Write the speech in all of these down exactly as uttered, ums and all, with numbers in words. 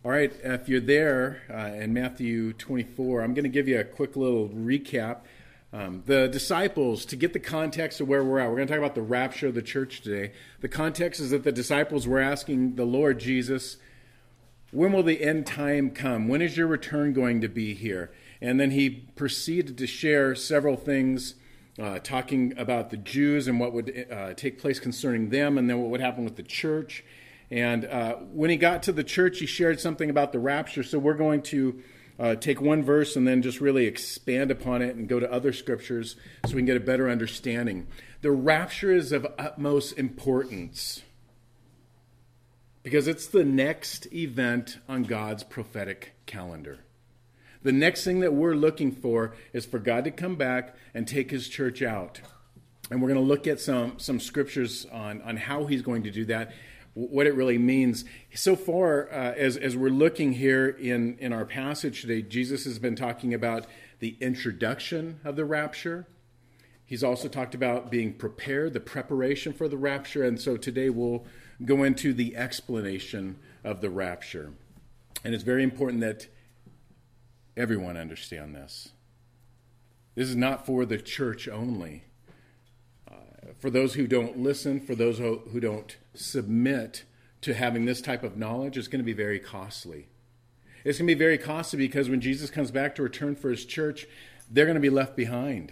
All right, if you're there uh, in Matthew twenty-four, I'm going to give you a quick little recap. Um, the disciples, to get the context of where we're at, we're going to talk about the rapture of the church today. The context is that the disciples were asking the Lord Jesus, when will the end time come? When is your return going to be here? And then he proceeded to share several things, uh, talking about the Jews and what would uh, take place concerning them, and then what would happen with the church. And uh, when he got to the church, he shared something about the rapture. So we're going to uh, take one verse and then just really expand upon it and go to other scriptures so we can get a better understanding. The rapture is of utmost importance because it's the next event on God's prophetic calendar. The next thing that we're looking for is for God to come back and take his church out. And we're going to look at some, some scriptures on, on how he's going to do that, what it really means. So far, uh, as, as we're looking here in, in our passage today, Jesus has been talking about the introduction of the rapture. He's also talked about being prepared, the preparation for the rapture. And so today we'll go into the explanation of the rapture. And it's very important that everyone understand this. This is not for the church only. Uh, for those who don't listen, for those who, who don't submit to having this type of knowledge, it's going to be very costly. It's going to be very costly because when Jesus comes back to return for his church, they're going to be left behind.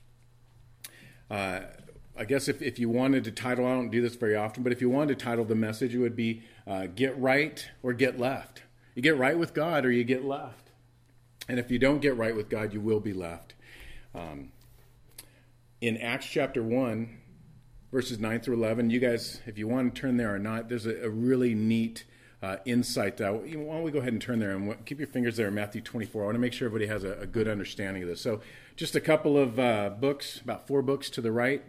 Uh, I guess if, if you wanted to title, I don't do this very often, but if you wanted to title the message, it would be uh, Get Right or Get Left. You get right with God or you get left. And if you don't get right with God, you will be left. Um, in Acts chapter one, verses nine through eleven, you guys, if you want to turn there or not, there's a, a really neat uh, insight. Uh, why don't we go ahead and turn there and keep your fingers there in Matthew twenty-four. I want to make sure everybody has a, a good understanding of this. So just a couple of uh, books, about four books to the right.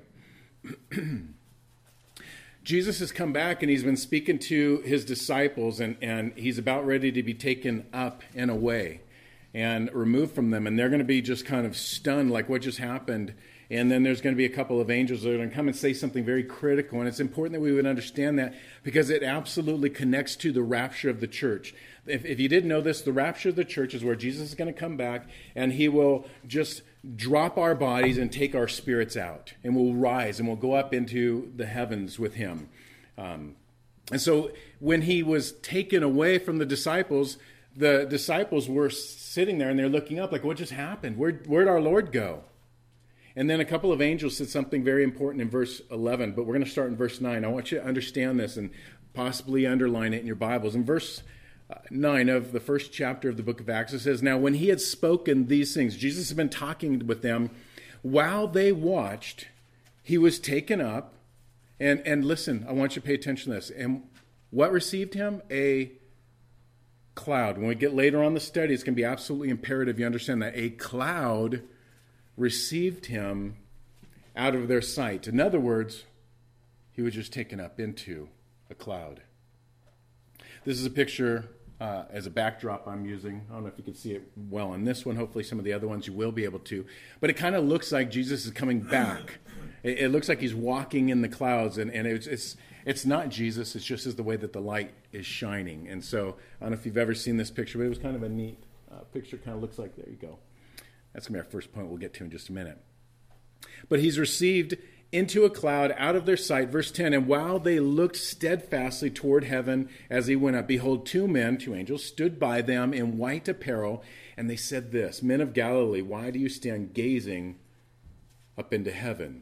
Jesus has come back and he's been speaking to his disciples, and, and he's about ready to be taken up and away and removed from them. And they're going to be just kind of stunned, like what just happened. And then there's going to be a couple of angels that are going to come and say something very critical. And it's important that we would understand that because it absolutely connects to the rapture of the church. If, if you didn't know this, the rapture of the church is where Jesus is going to come back and he will just drop our bodies and take our spirits out. And we'll rise and we'll go up into the heavens with him. Um, and so when he was taken away from the disciples, the disciples were sitting there and they're looking up like, what just happened? Where, where'd our Lord go? And then a couple of angels said something very important in verse eleven, but we're going to start in verse nine. I want you to understand this and possibly underline it in your Bibles. In verse nine of the first chapter of the book of Acts, it says, now when he had spoken these things, Jesus had been talking with them. While they watched, he was taken up. And, and listen, I want you to pay attention to this. And what received him? A cloud. When we get later on the study, it's going to be absolutely imperative you understand that a cloud received him out of their sight. In other words, he was just taken up into a cloud. This is a picture uh, as a backdrop I'm using. I don't know if you can see it well on this one. Hopefully some of the other ones you will be able to. But it kind of looks like Jesus is coming back. It, it looks like he's walking in the clouds, and, and it's, it's it's not Jesus. It's just as the way that the light is shining. And so I don't know if you've ever seen this picture, but it was kind of a neat uh, picture. Kind of looks like, there you go. That's going to be our first point we'll get to in just a minute. But he's received into a cloud out of their sight. Verse ten, and while they looked steadfastly toward heaven as he went up, behold, two men, two angels, stood by them in white apparel, and they said this, men of Galilee, why do you stand gazing up into heaven?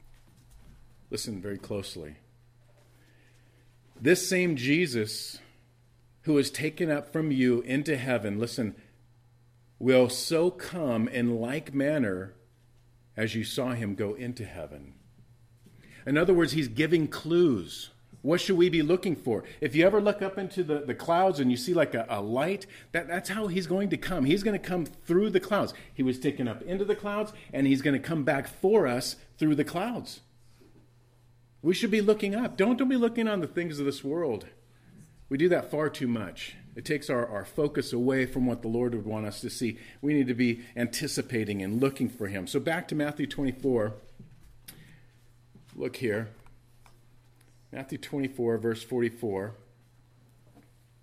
Listen very closely. This same Jesus who was taken up from you into heaven, listen, will so come in like manner as you saw him go into heaven. In other words, he's giving clues. What should we be looking for? If you ever look up into the, the clouds and you see like a, a light, that, that's how he's going to come. He's going to come through the clouds. He was taken up into the clouds, and he's going to come back for us through the clouds. We should be looking up. Don't, don't be looking on the things of this world. We do that far too much. It takes our, our focus away from what the Lord would want us to see. We need to be anticipating and looking for him. So back to Matthew twenty-four. Look here. Matthew twenty-four, verse forty-four.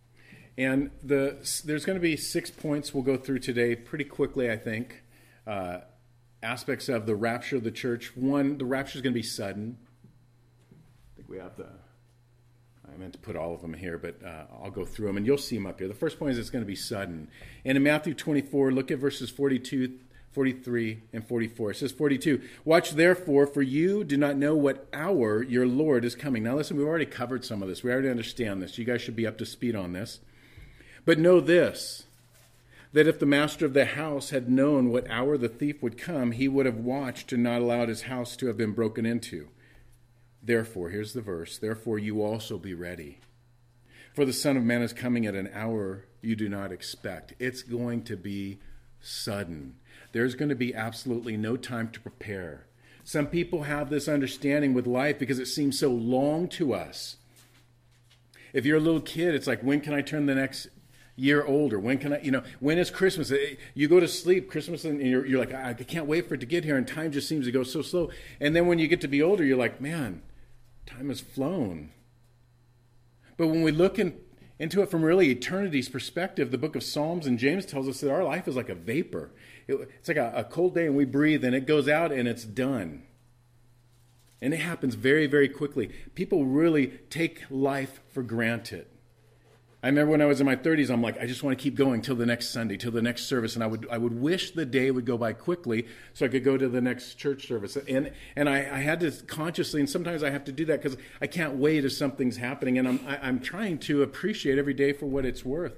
And the there's going to be six points we'll go through today pretty quickly, I think. Uh, aspects of the rapture of the church. One, the rapture is going to be sudden. I think we have the... I meant to put all of them here, but uh, I'll go through them, and you'll see them up here. The first point is it's going to be sudden. And in Matthew twenty-four, look at verses forty-two, forty-three, and forty-four. It says forty-two, "Watch therefore, for you do not know what hour your Lord is coming." Now listen, we've already covered some of this. We already understand this. You guys should be up to speed on this. "But know this, that if the master of the house had known what hour the thief would come, he would have watched and not allowed his house to have been broken into. Therefore," here's the verse, "therefore you also be ready. For the Son of Man is coming at an hour you do not expect." It's going to be sudden. There's going to be absolutely no time to prepare. Some people have this understanding with life because it seems so long to us. If you're a little kid, it's like, when can I turn the next year older? When can I, you know, when is Christmas? You go to sleep, Christmas, and you're, you're like, I can't wait for it to get here, and time just seems to go so slow. And then when you get to be older, you're like, man, time has flown. But when we look in, into it from really eternity's perspective, the book of Psalms and James tells us that our life is like a vapor. It, it's like a, a cold day, and we breathe, and it goes out, and it's done. And it happens very, very quickly. People really take life for granted. I remember when I was in my thirties, I'm like, I just want to keep going till the next Sunday, till the next service. And I would I would wish the day would go by quickly so I could go to the next church service. And and I, I had to consciously, and sometimes I have to do that because I can't wait if something's happening. And I'm I, I'm trying to appreciate every day for what it's worth.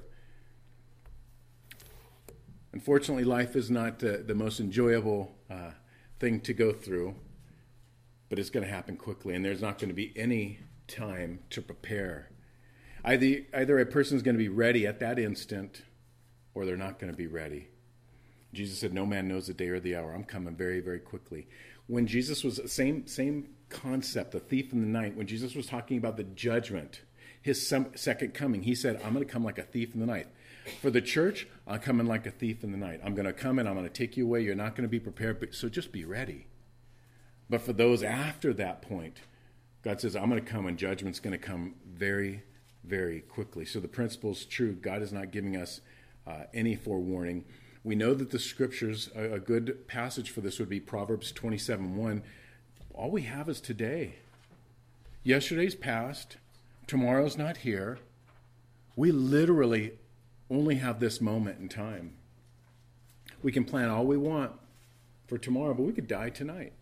Unfortunately, life is not uh, the most enjoyable uh, thing to go through, but it's going to happen quickly. And there's not going to be any time to prepare. Either, either a person is going to be ready at that instant, or they're not going to be ready. Jesus said, "No man knows the day or the hour. I'm coming very, very quickly." When Jesus was, same same concept, the thief in the night, when Jesus was talking about the judgment, his second coming, he said, "I'm going to come like a thief in the night." For the church, I'm coming like a thief in the night. I'm going to come and I'm going to take you away. You're not going to be prepared, so just be ready. But for those after that point, God says, I'm going to come, and judgment's going to come very very quickly. So the principle's true. God is not giving us uh, any forewarning. We know that the scriptures, a, a good passage for this would be Proverbs twenty-seven one. All we have is today. Yesterday's past. Tomorrow's not here. We literally only have this moment in time. We can plan all we want for tomorrow, but we could die tonight.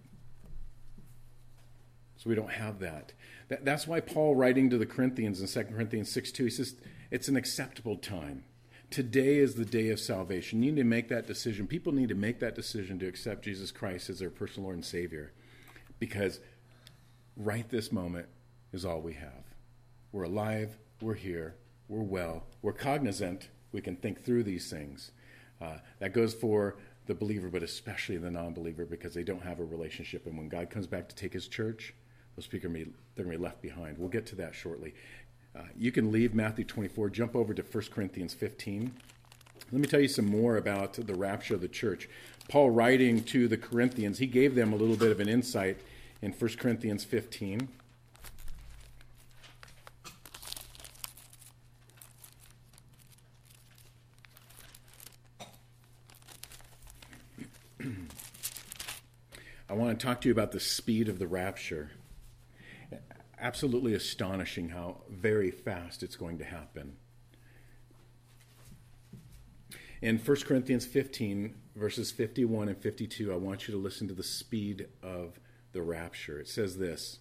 So we don't have that. that. That's why Paul, writing to the Corinthians in Second Corinthians six two, he says, it's an acceptable time. Today is the day of salvation. You need to make that decision. People need to make that decision to accept Jesus Christ as their personal Lord and Savior, because right this moment is all we have. We're alive. We're here. We're well. We're cognizant. We can think through these things. Uh, that goes for the believer, but especially the non-believer, because they don't have a relationship. And when God comes back to take his church, those people are going to be, they're going to be left behind. We'll get to that shortly. Uh, you can leave Matthew twenty-four, jump over to First Corinthians fifteen. Let me tell you some more about the rapture of the church. Paul, writing to the Corinthians, he gave them a little bit of an insight in First Corinthians fifteen. I want to talk to you about the speed of the rapture. Absolutely astonishing how very fast it's going to happen. In First Corinthians fifteen, verses fifty-one and fifty-two, I want you to listen to the speed of the rapture. It says this,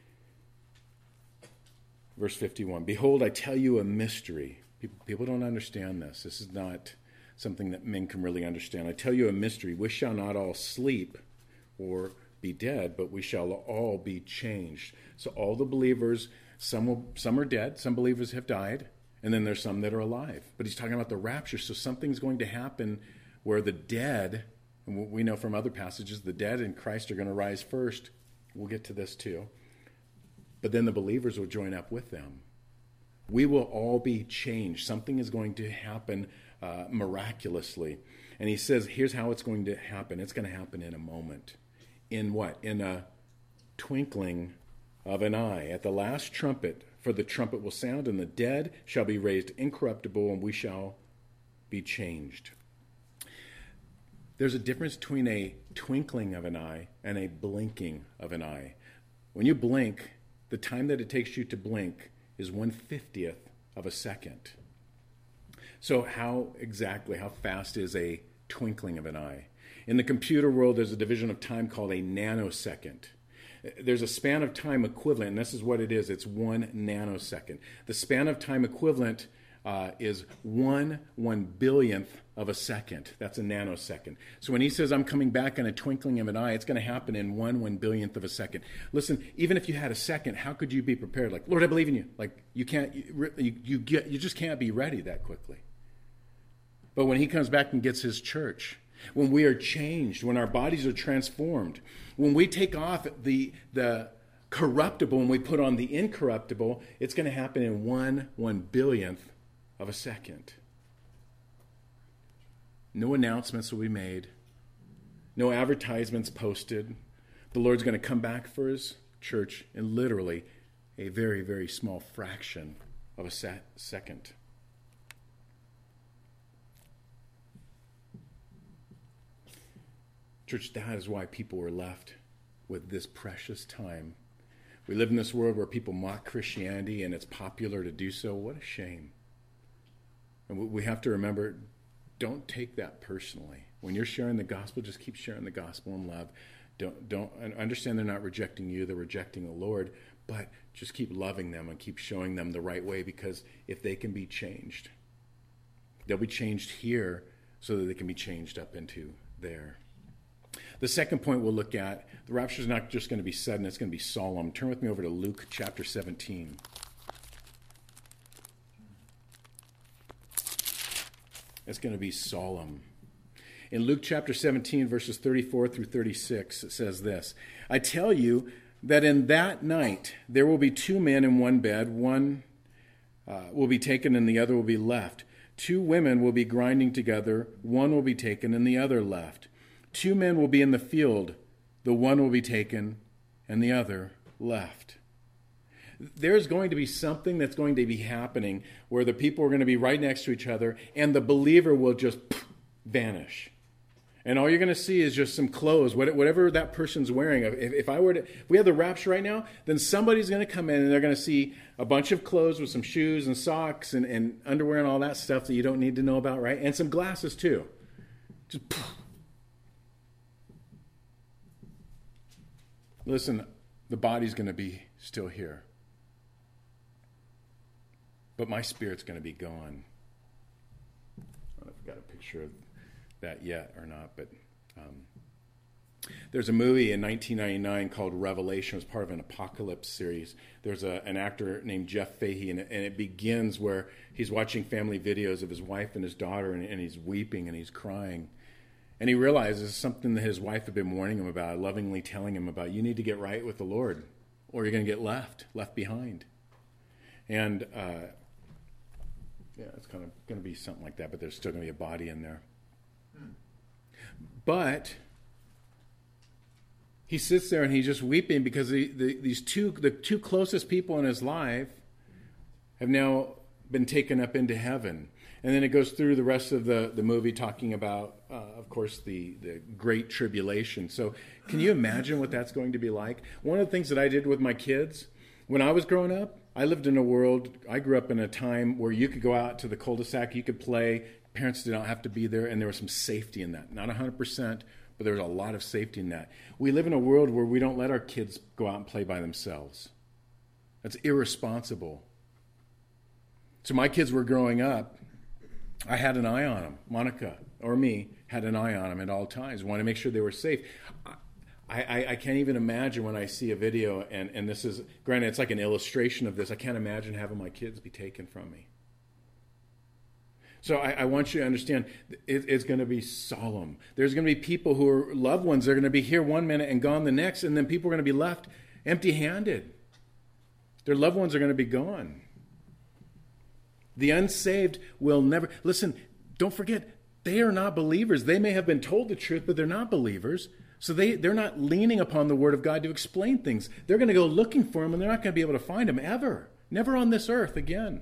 verse fifty-one, "Behold, I tell you a mystery." People, people don't understand this. This is not something that men can really understand. "I tell you a mystery. We shall not all sleep or be dead, but we shall all be changed." So all the believers, some will, some are dead, some believers have died, and then there's some that are alive. But he's talking about the rapture, so something's going to happen where the dead, and we know from other passages, the dead in Christ are going to rise first. We'll get to this too. But then the believers will join up with them. We will all be changed. Something is going to happen uh, miraculously. And he says, here's how it's going to happen. It's going to happen in a moment. In what? In a twinkling of an eye. At the last trumpet, for For the trumpet will sound, and the dead shall be raised incorruptible, and we shall be changed. There's a difference between a twinkling of an eye and a blinking of an eye. When you blink, the time that it takes you to blink is one fiftieth of a second. So how exactly, how fast is a twinkling of an eye? In the computer world, there's a division of time called a nanosecond. There's a span of time equivalent, and this is what it is. It's one nanosecond. The span of time equivalent uh, is one one billionth of a second. That's a nanosecond. So when he says, I'm coming back in a twinkling of an eye, it's going to happen in one one billionth of a second. Listen, even if you had a second, how could you be prepared? Like, Lord, I believe in you. Like, you can't, you, you, get, you just can't be ready that quickly. But when he comes back and gets his church, when we are changed, when our bodies are transformed, when we take off the, the corruptible and we put on the incorruptible, it's going to happen in one one billionth of a second. No announcements will be made. No advertisements posted. The Lord's going to come back for his church in literally a very, very small fraction of a se- second. Church, that is why people were left with this precious time. We live in this world where people mock Christianity and it's popular to do so. What a shame. And we have to remember, don't take that personally. When you're sharing the gospel, just keep sharing the gospel in love. Don't, don't understand they're not rejecting you, they're rejecting the Lord, but just keep loving them and keep showing them the right way, because if they can be changed, they'll be changed here so that they can be changed up into there. The second point we'll look at, the rapture is not just going to be sudden, it's going to be solemn. Turn with me over to Luke chapter seventeen. It's going to be solemn. In Luke chapter seventeen, verses thirty-four through thirty-six, it says this: I tell you that in that night there will be two men in one bed, one uh, will be taken and the other will be left. Two women will be grinding together, one will be taken and the other left. Two men will be in the field, the one will be taken and the other left. There's going to be something that's going to be happening where the people are going to be right next to each other and the believer will just vanish. And all you're going to see is just some clothes, whatever that person's wearing. If, if I were to, if we had the rapture right now, then somebody's going to come in and they're going to see a bunch of clothes with some shoes and socks and, and underwear and all that stuff that you don't need to know about, right? And some glasses too. Just listen, the body's going to be still here. But my spirit's going to be gone. I don't know if I've got a picture of that yet or not, but um, there's a movie in nineteen ninety-nine called Revelation. It was part of an apocalypse series. There's a, an actor named Jeff Fahey, and it, and it begins where he's watching family videos of his wife and his daughter, and, and he's weeping and he's crying. And he realizes something that his wife had been warning him about, lovingly telling him about. You need to get right with the Lord, or you're going to get left, left behind. And uh, yeah, it's kind of going to be something like that, but there's still going to be a body in there. But he sits there and he's just weeping because the, the, these two, the two closest people in his life have now been taken up into heaven. And then it goes through the rest of the, the movie talking about, uh, of course, the, the Great Tribulation. So can you imagine what that's going to be like? One of the things that I did with my kids, when I was growing up, I lived in a world, I grew up in a time where you could go out to the cul-de-sac, you could play, parents did not have to be there, and there was some safety in that. Not one hundred percent, but there was a lot of safety in that. We live in a world where we don't let our kids go out and play by themselves. That's irresponsible. So my kids were growing up, I had an eye on them. Monica, or me, had an eye on them at all times. Wanted to make sure they were safe. I, I, I can't even imagine when I see a video, and, and this is, granted, it's like an illustration of this. I can't imagine having my kids be taken from me. So I, I want you to understand, it, it's going to be solemn. There's going to be people who are loved ones. They're going to be here one minute and gone the next, and then people are going to be left empty-handed. Their loved ones are going to be gone. The unsaved will never... Listen, don't forget, they are not believers. They may have been told the truth, but they're not believers. So they, they're not leaning upon the Word of God to explain things. They're going to go looking for them, and they're not going to be able to find them ever. Never on this earth again.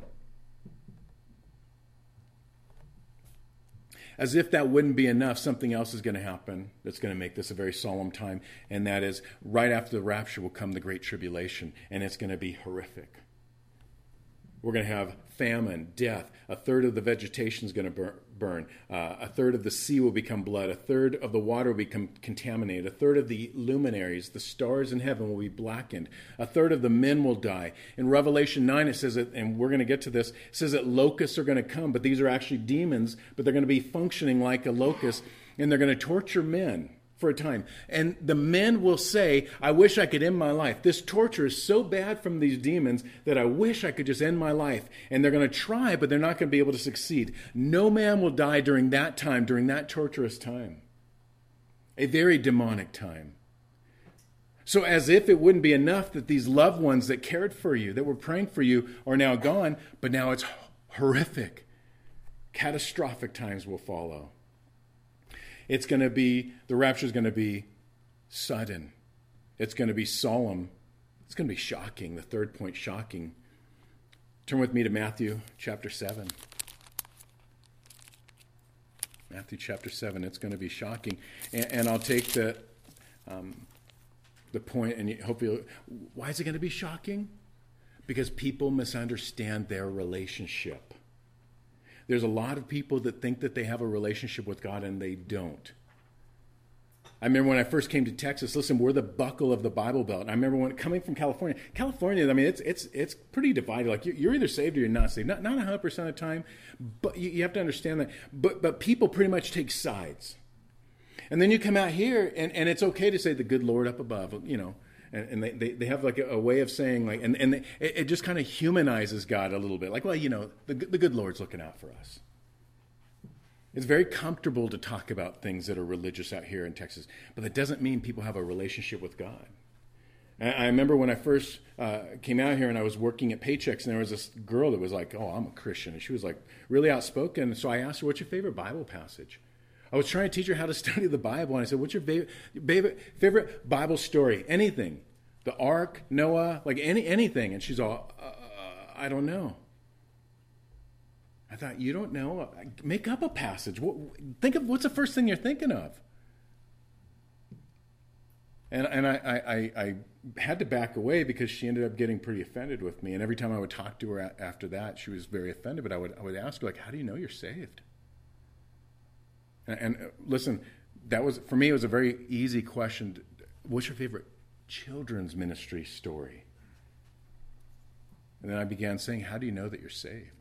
As if that wouldn't be enough, something else is going to happen that's going to make this a very solemn time, and that is right after the rapture will come the Great Tribulation, and it's going to be horrific. We're going to have famine, death. A third of the vegetation is going to burn. Uh, a third of the sea will become blood. A third of the water will become contaminated. A third of the luminaries, the stars in heaven, will be blackened. A third of the men will die. In Revelation nine, it says that, and we're going to get to this, it says that locusts are going to come, but these are actually demons, but they're going to be functioning like a locust, and they're going to torture men for a time. And the men will say, I wish I could end my life. This torture is so bad from these demons that I wish I could just end my life. And they're going to try, but they're not going to be able to succeed. No man will die during that time, during that torturous time. A very demonic time. So as if it wouldn't be enough that these loved ones that cared for you, that were praying for you, are now gone, but now it's horrific. Catastrophic times will follow. It's going to be, the rapture is going to be sudden. It's going to be solemn. It's going to be shocking. The third point, shocking. Turn with me to Matthew chapter seven. Matthew chapter seven. It's going to be shocking. And, and I'll take the, um, the point, and you, hopefully, why is it going to be shocking? Because people misunderstand their relationship. There's a lot of people that think that they have a relationship with God, and they don't. I remember when I first came to Texas, listen, we're the buckle of the Bible Belt. And I remember when coming from California. California, I mean, it's it's it's pretty divided. Like, you're either saved or you're not saved. Not not one hundred percent of the time, but you, you have to understand that. But but people pretty much take sides. And then you come out here, and, and it's okay to say the good Lord up above, you know. And, and they, they, they have like a, a way of saying, like, and, and they, it, it just kind of humanizes God a little bit. Like, well, you know, the, the good Lord's looking out for us. It's very comfortable to talk about things that are religious out here in Texas, but that doesn't mean people have a relationship with God. And I remember when I first uh, came out here and I was working at Paychex, and there was this girl that was like, oh, I'm a Christian. And she was like really outspoken. So I asked her, what's your favorite Bible passage? I was trying to teach her how to study the Bible, and I said, what's your favorite, favorite Bible story? Anything. The Ark, Noah, like any anything. And she's all, uh, I don't know. I thought, you don't know? Make up a passage. Think of, what's the first thing you're thinking of? And and I, I, I had to back away because she ended up getting pretty offended with me. And every time I would talk to her after that, she was very offended. But I would I would ask her, like, how do you know you're saved? And, and uh, listen, that was, for me, it was a very easy question. To, what's your favorite children's ministry story? And then I began saying, how do you know that you're saved?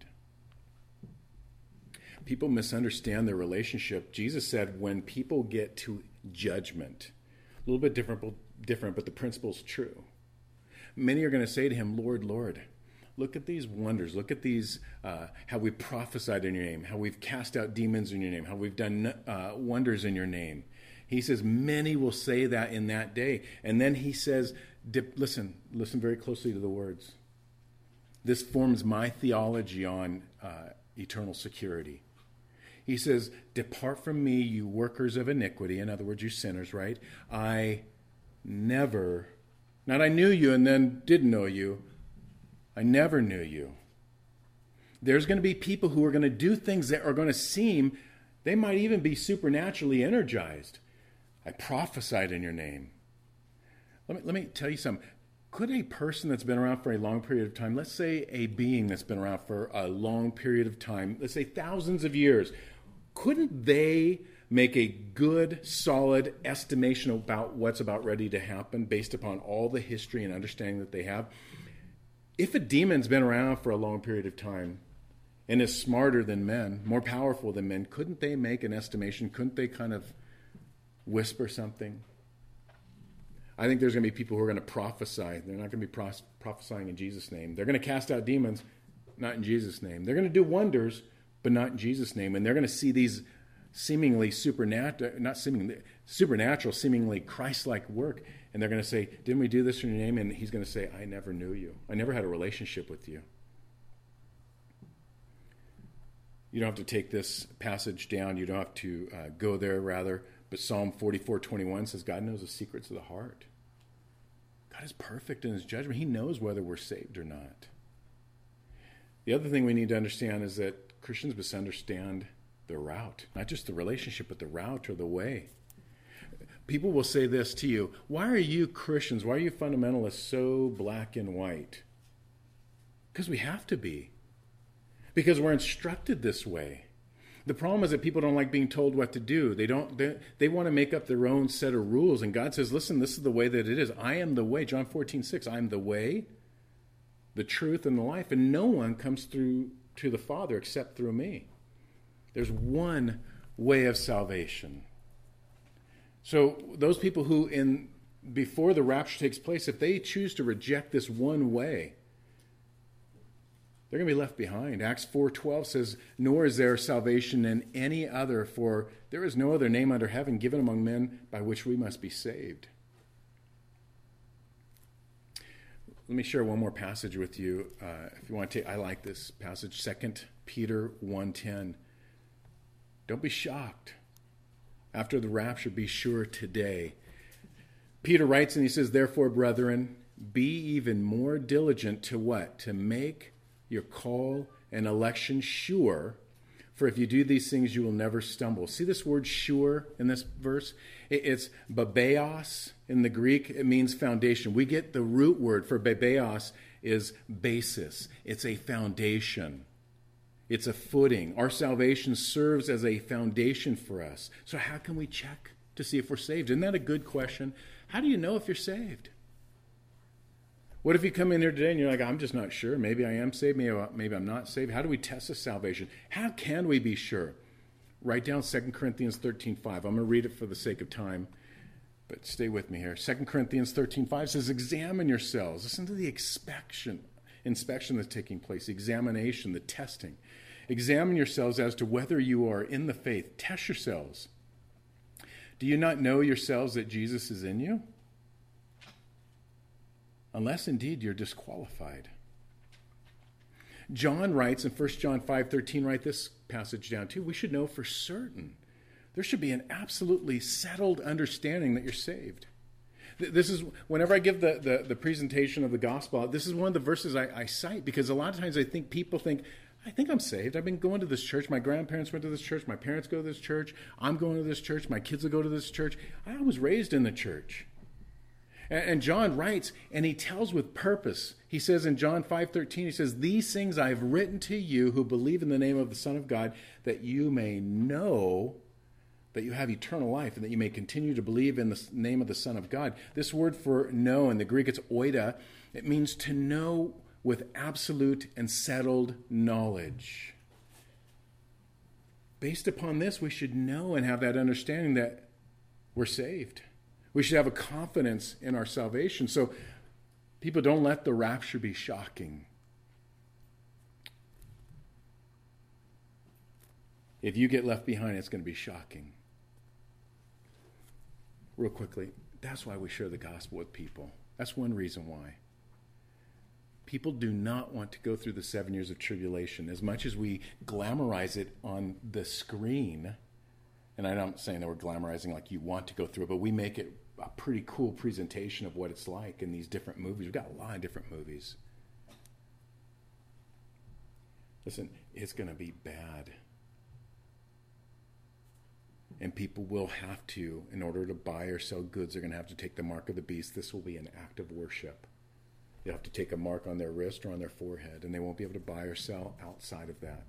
People misunderstand their relationship. Jesus said when people get to judgment, a little bit different, different, but the principle's true. Many are going to say to him, Lord, Lord, look at these wonders. Look at these, uh, how we prophesied in your name, how we've cast out demons in your name, how we've done uh, wonders in your name. He says, many will say that in that day. And then he says, dip, listen, listen very closely to the words. This forms my theology on uh, eternal security. He says, depart from me, you workers of iniquity. In other words, you sinners, right? I never, not I knew you and then didn't know you. I never knew you. There's going to be people who are going to do things that are going to seem, they might even be supernaturally energized. I prophesied in your name. Let me, let me tell you something. Could a person that's been around for a long period of time, let's say a being that's been around for a long period of time, let's say thousands of years, couldn't they make a good, solid estimation about what's about ready to happen based upon all the history and understanding that they have? If a demon's been around for a long period of time and is smarter than men, more powerful than men, couldn't they make an estimation? Couldn't they kind of whisper something? I think there's going to be people who are going to prophesy. They're not going to be pros- prophesying in Jesus' name. They're going to cast out demons, not in Jesus' name. They're going to do wonders, but not in Jesus' name. And they're going to see these seemingly supernatural, not seemingly, supernatural, seemingly Christ-like work. And they're going to say, didn't we do this in your name? And he's going to say, I never knew you. I never had a relationship with you. You don't have to take this passage down. You don't have to uh, go there, rather. But Psalm forty-four twenty-one says, God knows the secrets of the heart. God is perfect in his judgment. He knows whether we're saved or not. The other thing we need to understand is that Christians misunderstand the route, not just the relationship, but the route or the way. People will say this to you: why are you Christians, why are you fundamentalists so black and white? Because we have to be. Because we're instructed this way. The problem is that people don't like being told what to do. They don't. They, they want to make up their own set of rules. And God says, listen, this is the way that it is. I am the way. John fourteen six. I am the way, the truth, and the life. And no one comes through to the Father except through me. There's one way of salvation. So those people who, in before the rapture takes place, if they choose to reject this one way, they're going to be left behind. Acts four twelve says, nor is there salvation in any other, for there is no other name under heaven given among men by which we must be saved. Let me share one more passage with you. Uh, if you want to take, I like this passage, Second Peter one ten. Don't be shocked. After the rapture, be sure today. Peter writes and he says, therefore, brethren, be even more diligent to what? To make your call and election sure. For if you do these things, you will never stumble. See this word sure in this verse? It's babeos in the Greek. It means foundation. We get the root word for babeos is basis. It's a foundation. It's a footing. Our salvation serves as a foundation for us. So how can we check to see if we're saved? Isn't that a good question? How do you know if you're saved? What if you come in here today and you're like, I'm just not sure. Maybe I am saved. Maybe, maybe I'm not saved. How do we test this salvation? How can we be sure? Write down Second Corinthians thirteen five. I'm going to read it for the sake of time, but stay with me here. Second Corinthians thirteen five says, examine yourselves. Listen to the inspection, inspection that's taking place, the examination, the testing. Examine yourselves as to whether you are in the faith. Test yourselves. Do you not know yourselves that Jesus is in you? Unless indeed you're disqualified. John writes in First John five thirteen, write this passage down too. We should know for certain. There should be an absolutely settled understanding that you're saved. This is, whenever I give the, the, the presentation of the gospel, this is one of the verses I, I cite, because a lot of times I think people think, I think I'm saved. I've been going to this church. My grandparents went to this church. My parents go to this church. I'm going to this church. My kids will go to this church. I was raised in the church. And, and John writes, and he tells with purpose. He says in John five thirteen, he says, these things I have written to you who believe in the name of the Son of God, that you may know that you have eternal life, and that you may continue to believe in the name of the Son of God. This word for know in the Greek, it's oida. It means to know with absolute and settled knowledge. Based upon this, we should know and have that understanding that we're saved. We should have a confidence in our salvation. So people, don't let the rapture be shocking. If you get left behind, it's going to be shocking. Real quickly, that's why we share the gospel with people. That's one reason why. People do not want to go through the seven years of tribulation. As much as we glamorize it on the screen, and I'm not saying that we're glamorizing like you want to go through it, but we make it a pretty cool presentation of what it's like in these different movies. We've got a lot of different movies. Listen, it's going to be bad. And people will have to, in order to buy or sell goods, they're going to have to take the mark of the beast. This will be an act of worship. They'll have to take a mark on their wrist or on their forehead, and they won't be able to buy or sell outside of that.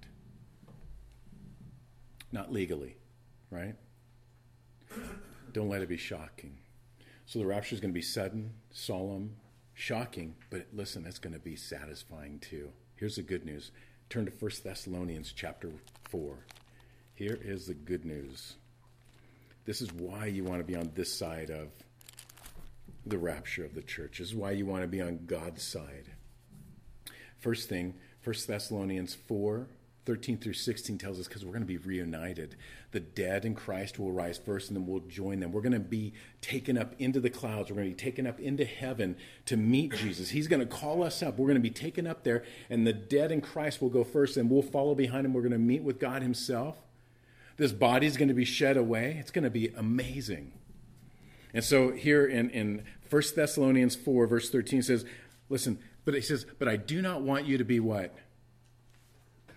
Not legally, right? Don't let it be shocking. So the rapture is going to be sudden, solemn, shocking, but listen, it's going to be satisfying too. Here's the good news. Turn to First Thessalonians chapter four. Here is the good news. This is why you want to be on this side of the rapture of the church. This is why you want to be on God's side. First thing, First Thessalonians four, thirteen through sixteen tells us, because we're going to be reunited. The dead in Christ will rise first, and then we'll join them. We're going to be taken up into the clouds. We're going to be taken up into heaven to meet Jesus. He's going to call us up. We're going to be taken up there, and the dead in Christ will go first, and we'll follow behind him. We're going to meet with God himself. This body is going to be shed away. It's going to be amazing. And so here in, in First Thessalonians four, verse thirteen says, listen, but he says, but I do not want you to be what?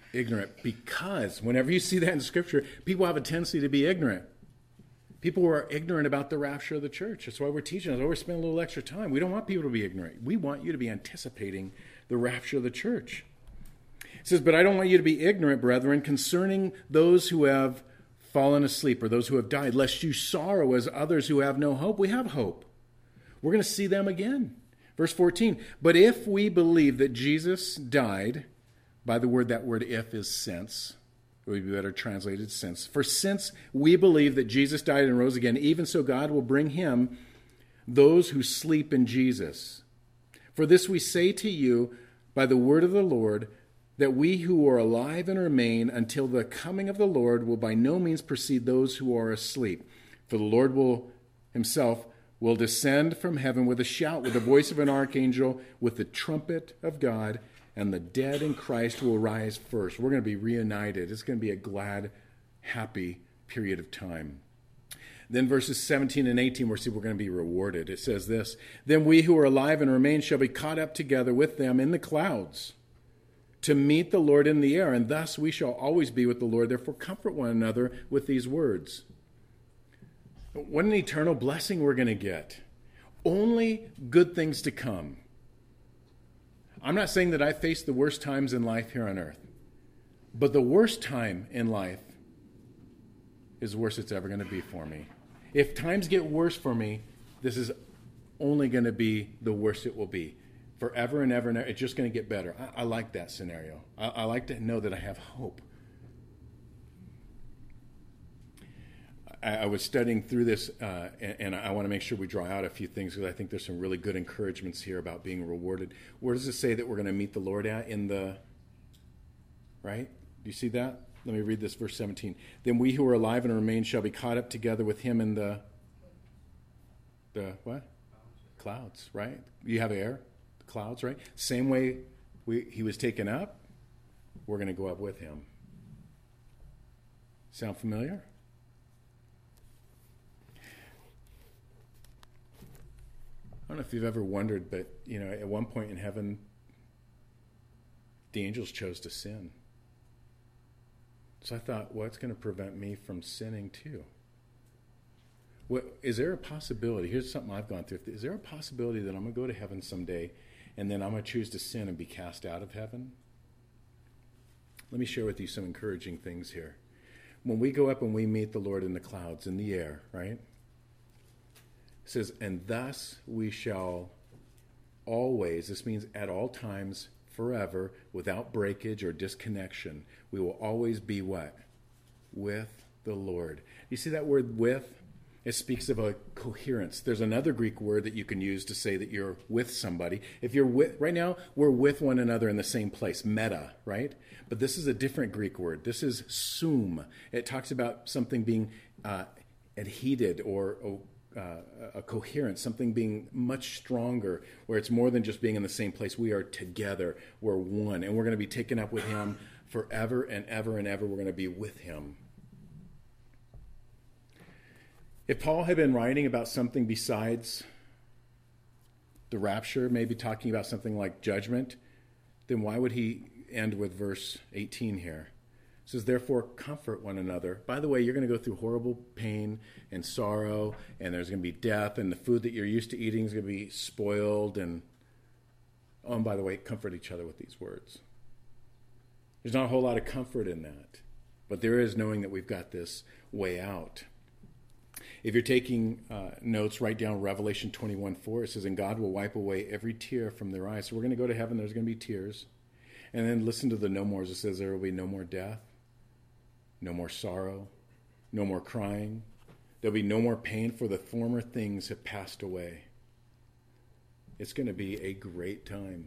ignorant, because whenever you see that in Scripture, people have a tendency to be ignorant. People are ignorant about the rapture of the church. That's why we're teaching. That's why we're spending a little extra time. We don't want people to be ignorant. We want you to be anticipating the rapture of the church. It says, but I don't want you to be ignorant, brethren, concerning those who have fallen asleep or those who have died, lest you sorrow as others who have no hope. We have hope. We're going to see them again. Verse fourteen, but if we believe that Jesus died, by the word, that word if is since, it would be better translated since. For since we believe that Jesus died and rose again, even so God will bring him those who sleep in Jesus. For this we say to you by the word of the Lord, that we who are alive and remain until the coming of the Lord will by no means precede those who are asleep. For the Lord will himself will descend from heaven with a shout, with the voice of an archangel, with the trumpet of God, and the dead in Christ will rise first. We're going to be reunited. It's going to be a glad, happy period of time. Then verses seventeen and eighteen, we're see we're going to be rewarded. It says this, then we who are alive and remain shall be caught up together with them in the clouds to meet the Lord in the air, and thus we shall always be with the Lord. Therefore comfort one another with these words. What an eternal blessing we're going to get. Only good things to come. I'm not saying that I faced the worst times in life here on earth, but the worst time in life is the worst it's ever going to be for me. If times get worse for me, this is only going to be the worst it will be. Forever and ever and ever, it's just going to get better. I, I like that scenario. I, I like to know that I have hope. I, I was studying through this, uh, and, and I want to make sure we draw out a few things because I think there's some really good encouragements here about being rewarded. Where does it say that we're going to meet the Lord at in the, right? Do you see that? Let me read this, verse seventeen. Then we who are alive and remain shall be caught up together with him in the, the what? Clouds, right? You have air, the clouds, right? Same way we, he was taken up, we're going to go up with him. Sound familiar? I don't know if you've ever wondered, but, you know, at one point in heaven, the angels chose to sin. So I thought, what's going to prevent me from sinning too? What, is there a possibility, here's something I've gone through, is there a possibility that I'm going to go to heaven someday and then I'm going to choose to sin and be cast out of heaven? Let me share with you some encouraging things here. When we go up and we meet the Lord in the clouds, in the air, right? It says, and thus we shall always, this means at all times, forever, without breakage or disconnection, we will always be what? With the Lord. You see that word with? It speaks of a coherence. There's another Greek word that you can use to say that you're with somebody. If you're with, right now, we're with one another in the same place, meta, right? But this is a different Greek word. This is sum. It talks about something being uh, adhered or uh, a coherence, something being much stronger, where it's more than just being in the same place. We are together. We're one. And we're going to be taken up with him forever and ever and ever. We're going to be with him. If Paul had been writing about something besides the rapture, maybe talking about something like judgment, then why would he end with verse eighteen here? It says, therefore, comfort one another. By the way, you're going to go through horrible pain and sorrow, and there's going to be death, and the food that you're used to eating is going to be spoiled. And, oh, and by the way, comfort each other with these words. There's not a whole lot of comfort in that, but there is knowing that we've got this way out. If you're taking uh, notes, write down Revelation twenty-one four. It says, and God will wipe away every tear from their eyes. So we're going to go to heaven. There's going to be tears. And then listen to the no mores. It says there will be no more death, no more sorrow, no more crying. There'll be no more pain, for the former things have passed away. It's going to be a great time.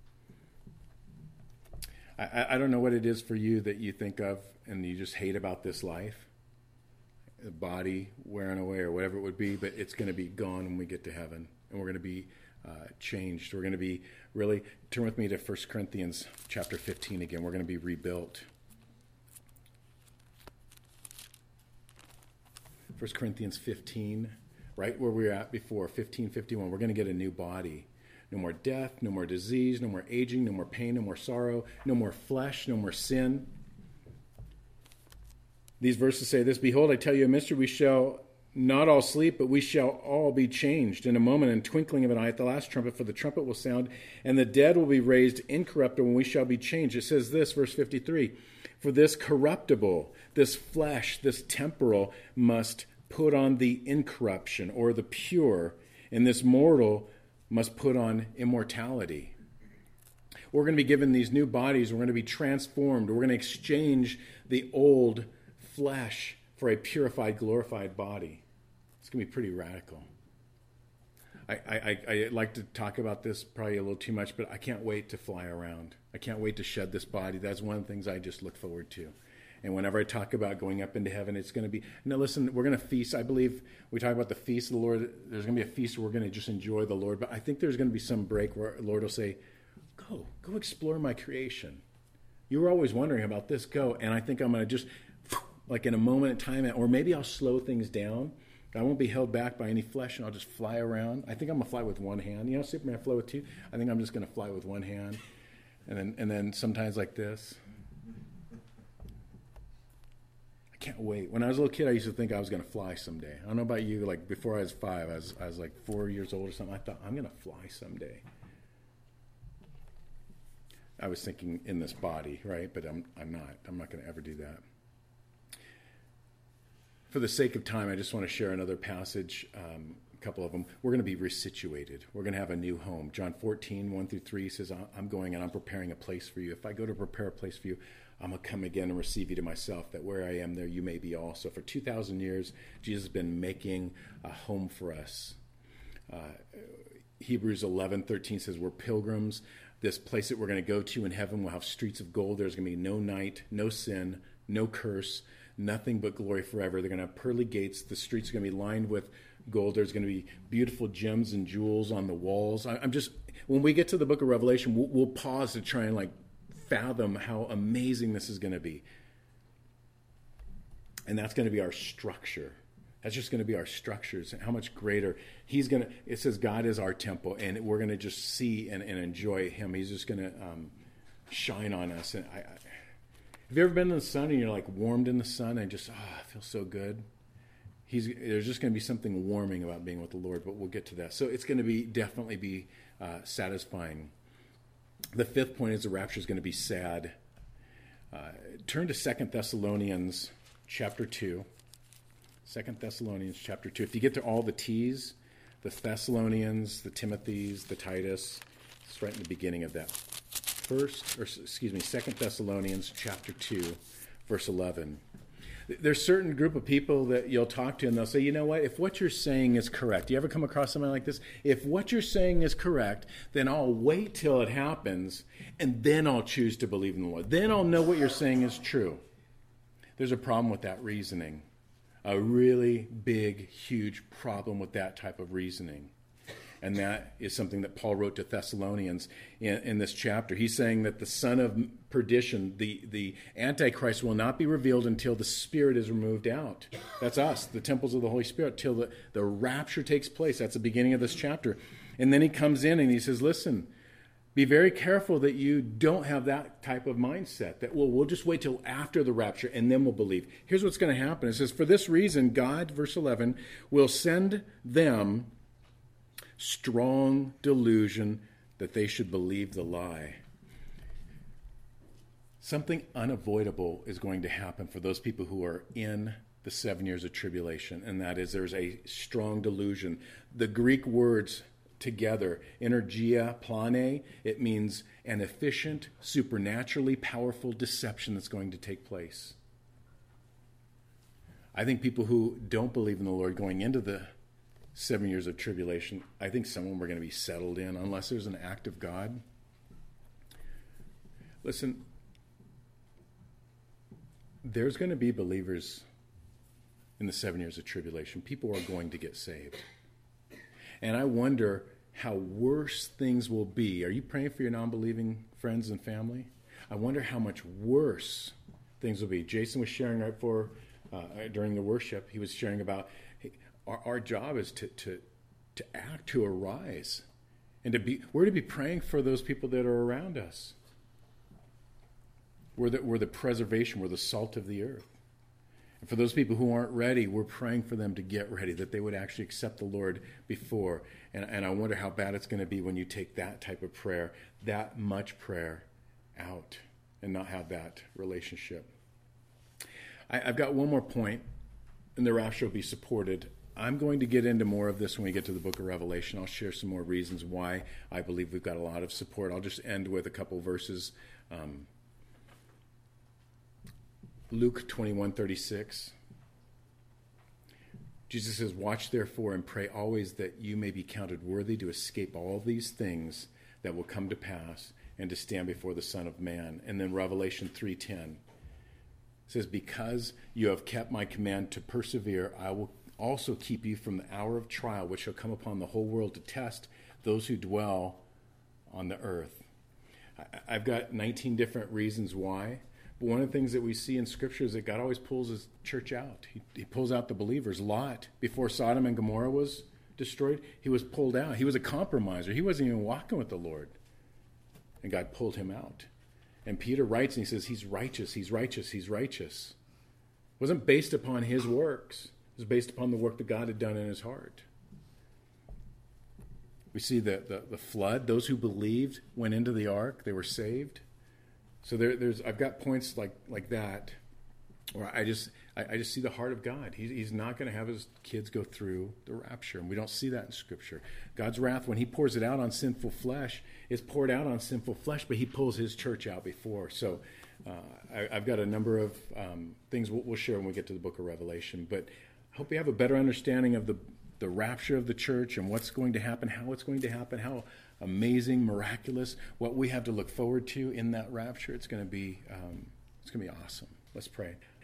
I, I don't know what it is for you that you think of and you just hate about this life. The body wearing away or whatever it would be, but it's going to be gone when we get to heaven, and we're going to be uh, changed. We're going to be really, turn with me to First Corinthians chapter fifteen again. We're going to be rebuilt. First Corinthians fifteen, right where we were at before, fifteen fifty-one. We're going to get a new body. No more death, no more disease, no more aging, no more pain, no more sorrow, no more flesh, no more sin. These verses say this, behold, I tell you a mystery, we shall not all sleep, but we shall all be changed in a moment, in twinkling of an eye, at the last trumpet, for the trumpet will sound, and the dead will be raised incorruptible, and we shall be changed. It says this, verse fifty-three, for this corruptible, this flesh, this temporal, must put on the incorruption, or the pure, and this mortal must put on immortality. We're going to be given these new bodies. We're going to be transformed. We're going to exchange the old flesh for a purified, glorified body. It's going to be pretty radical. I, I, I like to talk about this probably a little too much, but I can't wait to fly around. I can't wait to shed this body. That's one of the things I just look forward to. And whenever I talk about going up into heaven, it's going to be, no, listen, we're going to feast. I believe we talk about the feast of the Lord. There's going to be a feast where we're going to just enjoy the Lord. But I think there's going to be some break where the Lord will say, go, go explore my creation. You were always wondering about this, go. And I think I'm going to just, like in a moment in time, or maybe I'll slow things down. I won't be held back by any flesh, and I'll just fly around. I think I'm going to fly with one hand. You know, Superman fly with two? I think I'm just going to fly with one hand. And then, and then sometimes like this. I can't wait. When I was a little kid, I used to think I was going to fly someday. I don't know about you. Like before I was five, I was, I was like four years old or something. I thought, I'm going to fly someday. I was thinking in this body, right? But I'm, I'm not. I'm not going to ever do that. For the sake of time, I just want to share another passage, um, a couple of them. We're going to be resituated. We're going to have a new home. John fourteen, one through three says, I'm going and I'm preparing a place for you. If I go to prepare a place for you, I'm going to come again and receive you to myself, that where I am, there you may be also. For two thousand years, Jesus has been making a home for us. Uh, Hebrews eleven thirteen says, we're pilgrims. This place that we're going to go to in heaven will have streets of gold. There's going to be no night, no sin, no curse, nothing but glory forever. They're going to have pearly gates. The streets are going to be lined with gold. There's going to be beautiful gems and jewels on the walls. I, I'm just, when we get to the book of Revelation, we'll, we'll pause to try and like fathom how amazing this is going to be. And that's going to be our structure. That's just going to be our structures. How much greater he's going to, it says God is our temple, and we're going to just see and, and enjoy him. He's just going to um, shine on us. And I, I Have you ever been in the sun and you're like warmed in the sun and just, ah, oh, I feel so good? He's, there's just going to be something warming about being with the Lord, but we'll get to that. So it's going to be definitely be uh, satisfying. The fifth point is the rapture is going to be sad. Uh, turn to Second Thessalonians chapter two. Second Thessalonians chapter two. If you get to all the T's, the Thessalonians, the Timothys, the Titus, it's right in the beginning of that. First, or excuse me, Second Thessalonians chapter two, verse eleven. There's a certain group of people that you'll talk to, and they'll say, you know what, if what you're saying is correct, you ever come across somebody like this? If what you're saying is correct, then I'll wait till it happens, and then I'll choose to believe in the Lord. Then I'll know what you're saying is true. There's a problem with that reasoning. A really big, huge problem with that type of reasoning. And that is something that Paul wrote to Thessalonians in, in this chapter. He's saying that the son of perdition, the, the Antichrist, will not be revealed until the Spirit is removed out. That's us, the temples of the Holy Spirit, till the, the rapture takes place. That's the beginning of this chapter. And then he comes in and he says, listen, be very careful that you don't have that type of mindset, that, well, we'll just wait till after the rapture and then we'll believe. Here's what's going to happen. It says, for this reason, God, verse eleven, will send them strong delusion that they should believe the lie. Something unavoidable is going to happen for those people who are in the seven years of tribulation, and that is there's a strong delusion. The Greek words together, energia plane, it means an efficient, supernaturally powerful deception that's going to take place. I think people who don't believe in the Lord going into the seven years of tribulation, I think some of them are going to be settled in unless there's an act of God. Listen, there's going to be believers in the seven years of tribulation. People are going to get saved. And I wonder how worse things will be. Are you praying for your non-believing friends and family? I wonder how much worse things will be. Jason was sharing right before, uh, during the worship, he was sharing about Our, our job is to, to to act, to arise, and to be. We're to be praying for those people that are around us. We're the, we're the preservation. We're the salt of the earth. And for those people who aren't ready, we're praying for them to get ready, that they would actually accept the Lord before. And, and I wonder how bad it's going to be when you take that type of prayer, that much prayer out and not have that relationship. I, I've got one more point, and the rapture will be supported. I'm going to get into more of this when we get to the book of Revelation. I'll share some more reasons why I believe we've got a lot of support. I'll just end with a couple verses. Um, Luke twenty-one thirty-six. Jesus says, "Watch therefore and pray always that you may be counted worthy to escape all these things that will come to pass and to stand before the Son of Man." And then Revelation three ten says, "Because you have kept my command to persevere, I will also keep you from the hour of trial which shall come upon the whole world to test those who dwell on the earth." I've got nineteen different reasons why. But one of the things that we see in Scripture is that God always pulls his church out. He, he pulls out the believers. Lot, before Sodom and Gomorrah was destroyed, he was pulled out. He was a compromiser. He wasn't even walking with the Lord. And God pulled him out. And Peter writes and he says, he's righteous, he's righteous, he's righteous. It wasn't based upon his works. It was based upon the work that God had done in his heart. We see the, the, the flood. Those who believed went into the ark. They were saved. So there, there's, I've got points like like that, where I just I, I just see the heart of God. He, he's not going to have his kids go through the rapture, and we don't see that in Scripture. God's wrath, when he pours it out on sinful flesh, is poured out on sinful flesh, but he pulls his church out before. So uh, I, I've got a number of um, things we'll, we'll share when we get to the book of Revelation. But I hope you have a better understanding of the the rapture of the church and what's going to happen, how it's going to happen, how amazing, miraculous, what we have to look forward to in that rapture. It's going to be, um, it's going to be awesome. Let's pray.